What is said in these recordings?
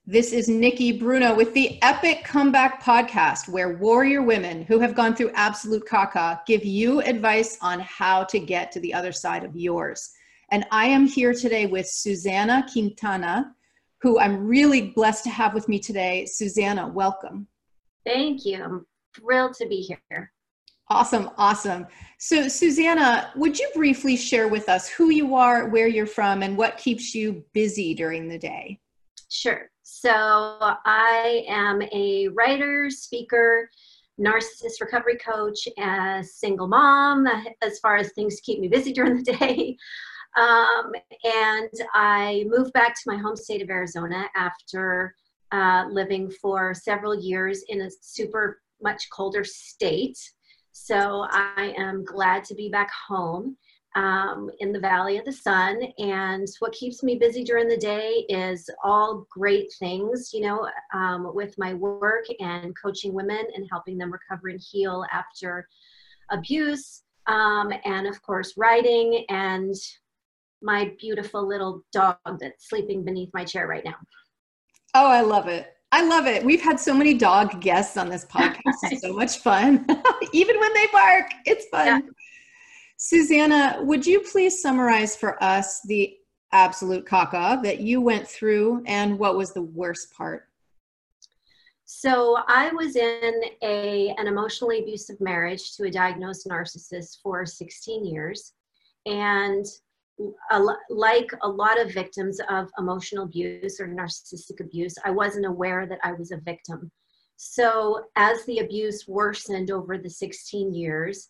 This is Nikki Bruno with the Epic Comeback Podcast, where warrior women who have gone through absolute caca give you advice on how to get to the other side of yours. And I am here today with Susana Quintana, who I'm really blessed to have with me today. Susana, welcome. Thank you. I'm thrilled to be here. Awesome, awesome. So Susana, would you briefly share with us who you are, where you're from, and what keeps you busy during the day? Sure. So I am a writer, speaker, narcissist recovery coach, a single mom, as far as things keep me busy during the day. And I moved back to my home state of Arizona after living for several years in a super much colder state. So I am glad to be back home in the Valley of the Sun. And what keeps me busy during the day is all great things, with my work and coaching women and helping them recover and heal after abuse. And of course, writing and my beautiful little dog that's sleeping beneath my chair right now. Oh, I love it. I love it. We've had so many dog guests on this podcast. It's so much fun. Even when they bark, it's fun. Yeah. Susana, would you please summarize for us the absolute caca that you went through and what was the worst part? So I was in an emotionally abusive marriage to a diagnosed narcissist for 16 years. And like a lot of victims of emotional abuse or narcissistic abuse, I wasn't aware that I was a victim. So as the abuse worsened over the 16 years,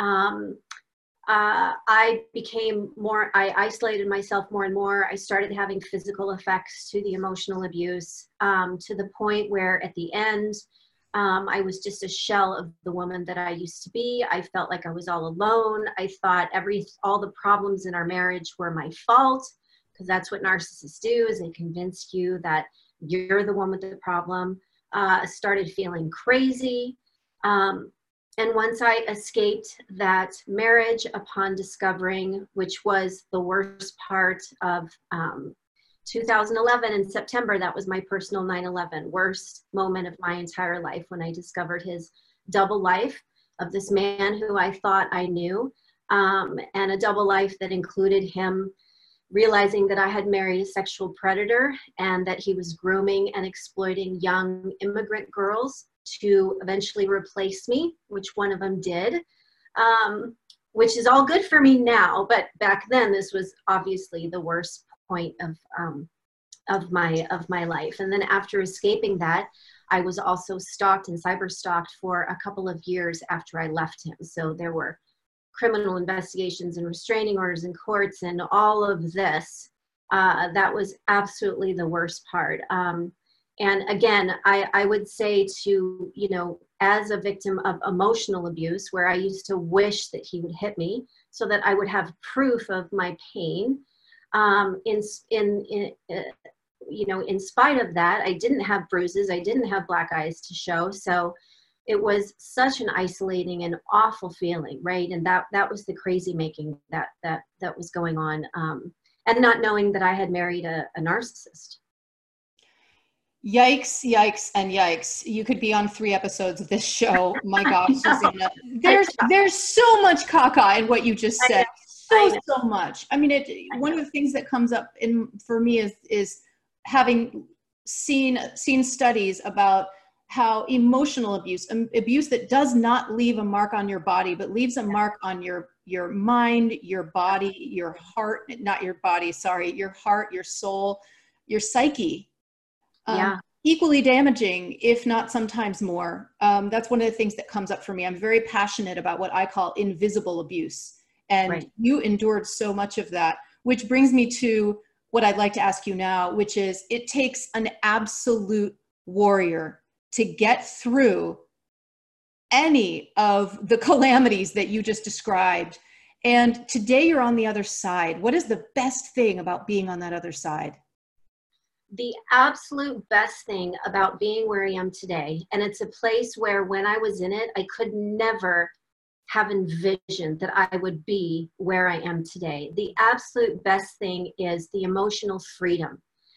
I isolated myself more and more. I started having physical effects to the emotional abuse, to the point where at the end, I was just a shell of the woman that I used to be. I felt like I was all alone. I thought all the problems in our marriage were my fault, because that's what narcissists do, is they convince you that you're the one with the problem. Started feeling crazy. And once I escaped that marriage upon discovering, which was the worst part of 2011 in September, that was my personal 9/11, worst moment of my entire life, when I discovered his double life of this man who I thought I knew, and a double life that included him realizing that I had married a sexual predator and that he was grooming and exploiting young immigrant girls to eventually replace me, which one of them did, which is all good for me now. But back then, this was obviously the worst point of my life. And then after escaping that, I was also stalked and cyber stalked for a couple of years after I left him. So there were criminal investigations and restraining orders in courts and all of this. That was absolutely the worst part. And again, I would say to, as a victim of emotional abuse, where I used to wish that he would hit me so that I would have proof of my pain. In spite of that, I didn't have bruises. I didn't have black eyes to show. So it was such an isolating and awful feeling, right? And that was the crazy making that was going on, and not knowing that I had married a narcissist. Yikes, yikes, and yikes. You could be on 3 episodes of this show. My gosh, Susana. There's so much caca in what you just said. So much. I mean, one of the things that comes up for me is having seen studies about how emotional abuse that does not leave a mark on your body, but leaves a mark on your mind, your body, your heart, not your body, sorry, your heart, your soul, your psyche. Equally damaging, if not sometimes more. That's one of the things that comes up for me. I'm very passionate about what I call invisible abuse. And right. You endured so much of that, which brings me to what I'd like to ask you now, which is, it takes an absolute warrior to get through any of the calamities that you just described. And today you're on the other side. What is the best thing about being on that other side? The absolute best thing about being where I am today, and it's a place where when I was in it, I could never have envisioned that I would be where I am today. The absolute best thing is the emotional freedom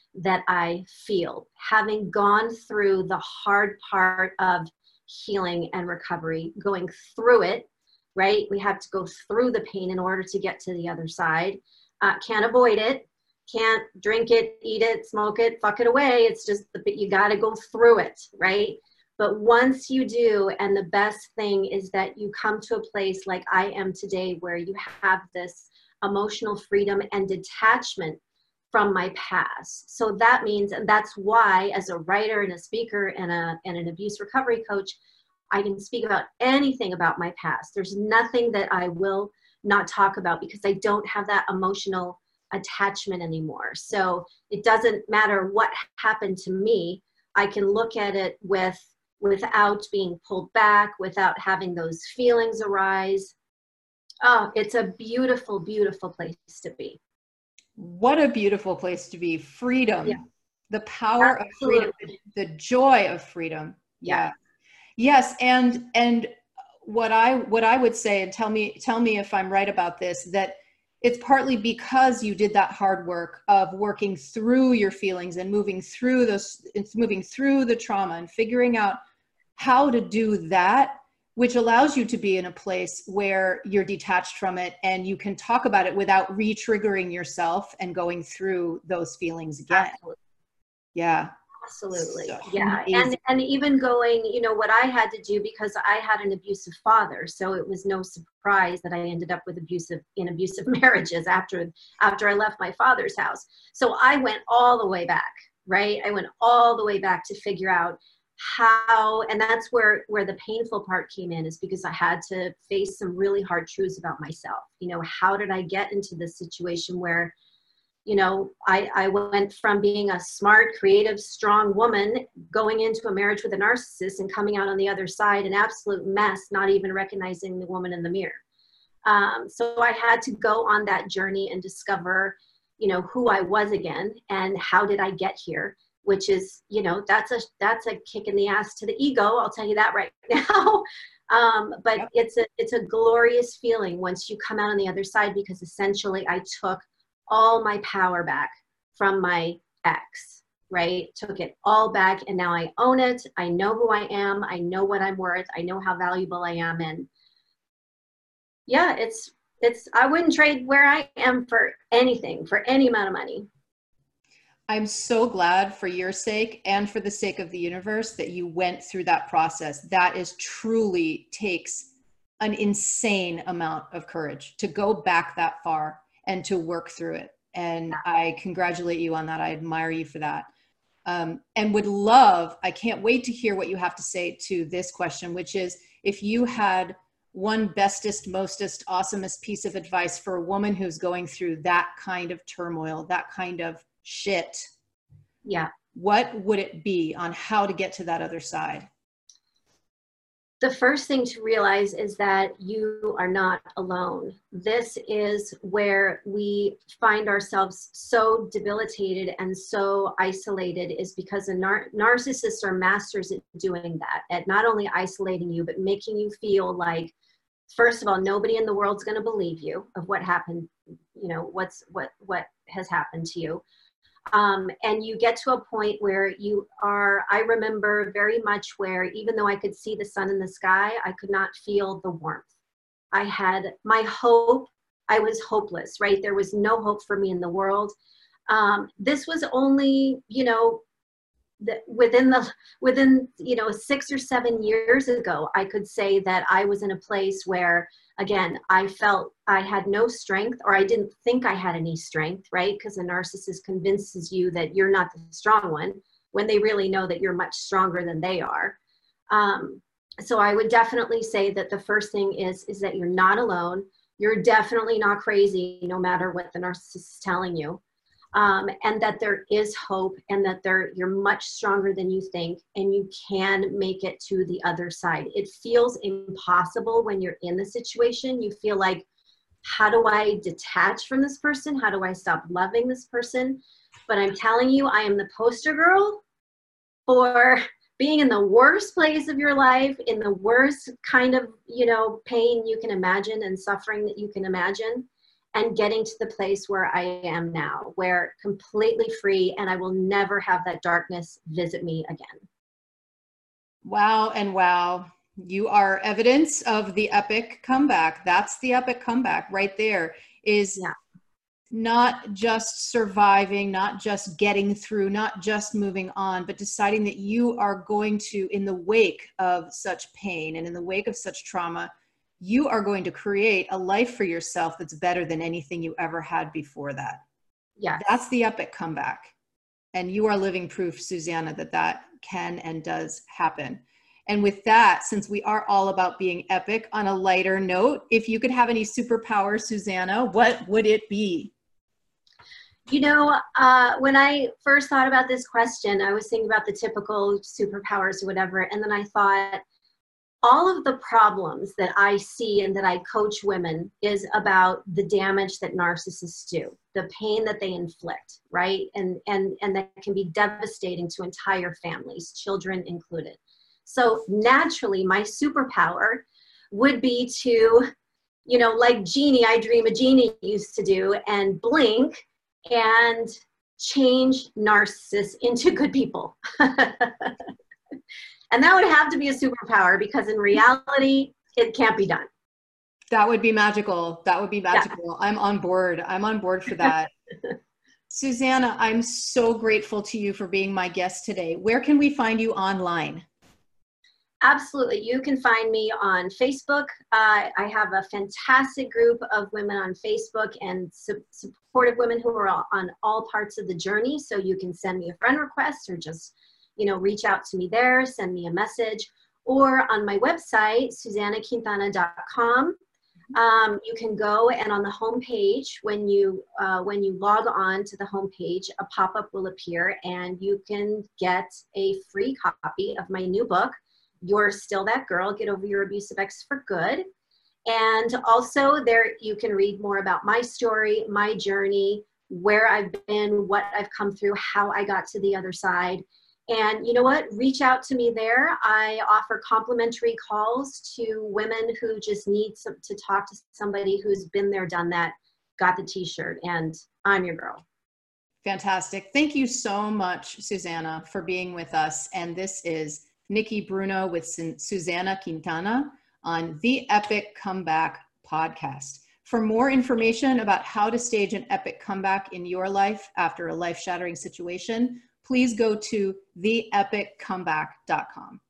that I feel. Having gone through the hard part of healing and recovery, going through it, right? We have to go through the pain in order to get to the other side. Can't avoid it. Can't drink it, eat it, smoke it, fuck it away. It's just, you got to go through it, right? But once you do, and the best thing is that you come to a place like I am today, where you have this emotional freedom and detachment from my past. So that means, and that's why as a writer and a speaker and an abuse recovery coach, I can speak about anything about my past. There's nothing that I will not talk about, because I don't have that emotional attachment anymore. So it doesn't matter what happened to me. I can look at it without being pulled back, without having those feelings arise. Oh, it's a beautiful, beautiful place to be. What a beautiful place to be. Freedom. Yeah. The power Absolutely. of freedom, the joy of freedom. Yeah. Yes. And what I would say, and tell me if I'm right about this, that it's partly because you did that hard work of working through your feelings and moving through the trauma and figuring out how to do that, which allows you to be in a place where you're detached from it and you can talk about it without re-triggering yourself and going through those feelings again. Absolutely. Yeah. Absolutely. So yeah. amazing. And even going, what I had to do, because I had an abusive father. So it was no surprise that I ended up with abusive marriages after I left my father's house. So I went all the way back, right? I went all the way back to figure out how, and that's where the painful part came in, is because I had to face some really hard truths about myself. How did I get into this situation where, I went from being a smart, creative, strong woman going into a marriage with a narcissist and coming out on the other side an absolute mess, not even recognizing the woman in the mirror. So I had to go on that journey and discover, who I was again and how did I get here, which is, that's a kick in the ass to the ego. I'll tell you that right now. But Yep. it's a glorious feeling once you come out on the other side, because essentially I took all my power back from my ex, right? Took it all back, and now I own it. I know who I am. I know what I'm worth. I know how valuable I am. And yeah, I wouldn't trade where I am for anything, for any amount of money. I'm so glad, for your sake and for the sake of the universe, that you went through that process. That is truly takes an insane amount of courage to go back that far and to work through it. And I congratulate you on that. I admire you for that. And I can't wait to hear what you have to say to this question, which is, if you had one bestest, mostest, awesomest piece of advice for a woman who's going through that kind of turmoil, that kind of shit, what would it be on how to get to that other side? The first thing to realize is that you are not alone. This is where we find ourselves so debilitated and so isolated, is because narcissists are masters at doing that, at not only isolating you, but making you feel like, first of all, nobody in the world's going to believe you of what happened, what has happened to you. And you get to a point where I remember very much where, even though I could see the sun in the sky, I could not feel the warmth. I had my hope. I was hopeless, right? There was no hope for me in the world. This was only, within 6 or 7 years ago, I could say that I was in a place where, again, I felt I had no strength, or I didn't think I had any strength, right? Because a narcissist convinces you that you're not the strong one when they really know that you're much stronger than they are. So I would definitely say that the first thing is that you're not alone. You're definitely not crazy, no matter what the narcissist is telling you. And that there is hope, and that you're much stronger than you think, and you can make it to the other side. It feels impossible when you're in the situation. You feel like, how do I detach from this person? How do I stop loving this person? But I'm telling you, I am the poster girl for being in the worst place of your life, in the worst kind of, pain you can imagine and suffering that you can imagine. and getting to the place where I am now, where completely free, and I will never have that darkness visit me again. Wow and wow. You are evidence of the epic comeback. That's the epic comeback right there, is Yeah. not just surviving, not just getting through, not just moving on, but deciding that you are going to, in the wake of such pain and in the wake of such trauma, you are going to create a life for yourself that's better than anything you ever had before that. Yes. That's the epic comeback. And you are living proof, Susanna, that that can and does happen. And with that, since we are all about being epic, on a lighter note, if you could have any superpowers, Susanna, what would it be? You know, when I first thought about this question, I was thinking about the typical superpowers or whatever. And then I thought, all of the problems that I see and that I coach women is about the damage that narcissists do, the pain that they inflict, right? And that can be devastating to entire families, children included. So naturally, my superpower would be to, you know, like Jeannie, I Dream a Jeannie used to do, and blink and change narcissists into good people. And that would have to be a superpower, because in reality, it can't be done. That would be magical. That would be magical. Yeah. I'm on board. I'm on board for that. Susanna, I'm so grateful to you for being my guest today. Where can we find you online? Absolutely. You can find me on Facebook. I have a fantastic group of women on Facebook, and supportive women who are on all parts of the journey. So you can send me a friend request, or just, you know, reach out to me there, send me a message, or on my website, SusannaQuintana.com. You can go, and on the homepage, when you log on to the homepage, a pop-up will appear, and you can get a free copy of my new book, You're Still That Girl, Get Over Your Abusive Ex for Good. And also there you can read more about my story, my journey, where I've been, what I've come through, how I got to the other side. And you know what? Reach out to me there. I offer complimentary calls to women who just need to talk to somebody who's been there, done that, got the t-shirt, and I'm your girl. Fantastic. Thank you so much, Susanna, for being with us. And this is Nikki Bruno with Susanna Quintana on the Epic Comeback podcast. For more information about how to stage an epic comeback in your life after a life-shattering situation, please go to theepiccomeback.com.